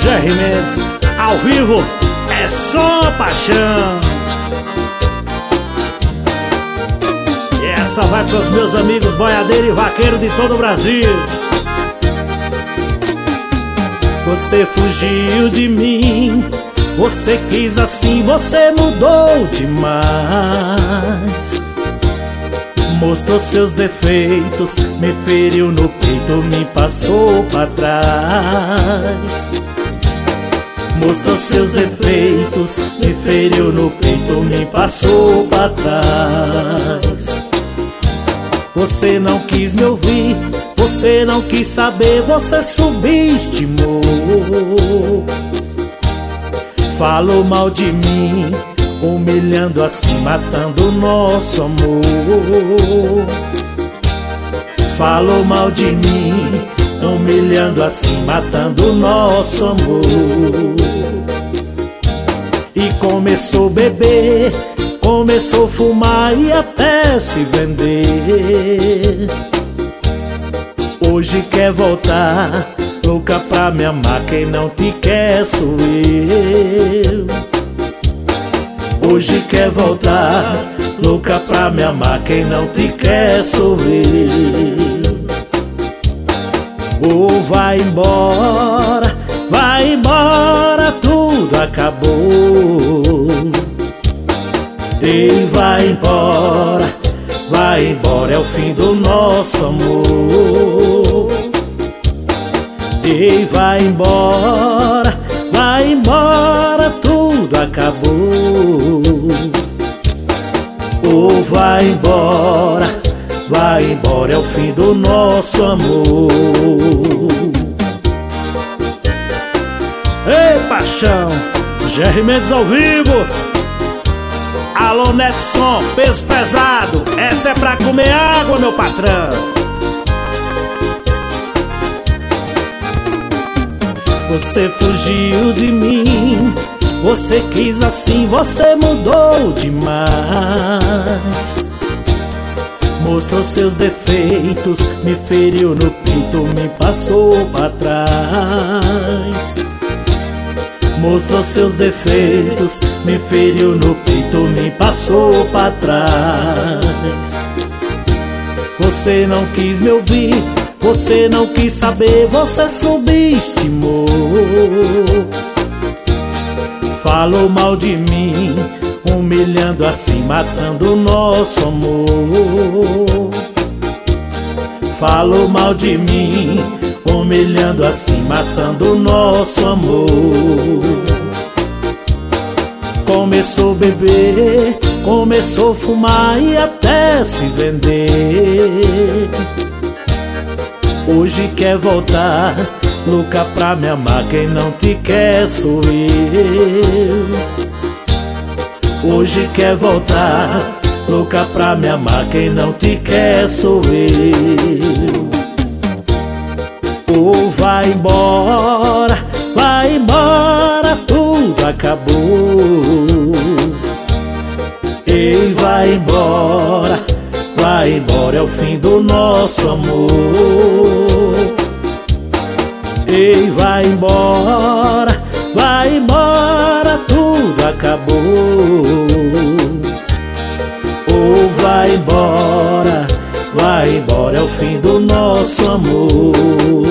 Jerry Mendes, ao vivo, é só paixão. E essa vai pros meus amigos boiadeiro e vaqueiro de todo o Brasil. Você fugiu de mim, você quis assim, você mudou demais. Mostrou seus defeitos, me feriu no peito, me passou pra trás. Mostrou seus defeitos, me feriu no peito, me passou pra trás. Você não quis me ouvir, você não quis saber, você subestimou. Falou mal de mim, humilhando assim, matando o nosso amor. Falou mal de mim, humilhando assim, matando o nosso amor. E começou a beber, começou a fumar e até se vender. Hoje quer voltar, louca pra me amar, quem não te quer sou eu. Hoje quer voltar, louca pra me amar, quem não te quer sou eu. Oh, vai embora, tudo acabou. Ei, vai embora, é o fim do nosso amor. Ei, vai embora, tudo acabou. Oh, vai embora, é o fim do nosso amor. Ei, paixão, Jerry Mendes ao vivo. Alô, Netson, peso pesado, essa é pra comer água, meu patrão. Você fugiu de mim, você quis assim, você mudou demais. Mostrou seus defeitos, me feriu no peito, me passou pra trás. Mostrou seus defeitos, me feriu no peito, me passou pra trás. Você não quis me ouvir, você não quis saber, você subestimou. Falou mal de mim, humilhando assim, matando o nosso amor. Falou mal de mim, humilhando assim, matando o nosso amor. Começou a beber, começou a fumar e até se vender. Hoje quer voltar, louca pra me amar, quem não te quer sou eu. Hoje quer voltar, louca pra me amar, quem não te quer sou eu. Oh, vai embora, tudo acabou. Ei, vai embora, é o fim do nosso amor. Ei, vai embora, tudo acabou. Oh, vai embora, é o fim do nosso amor.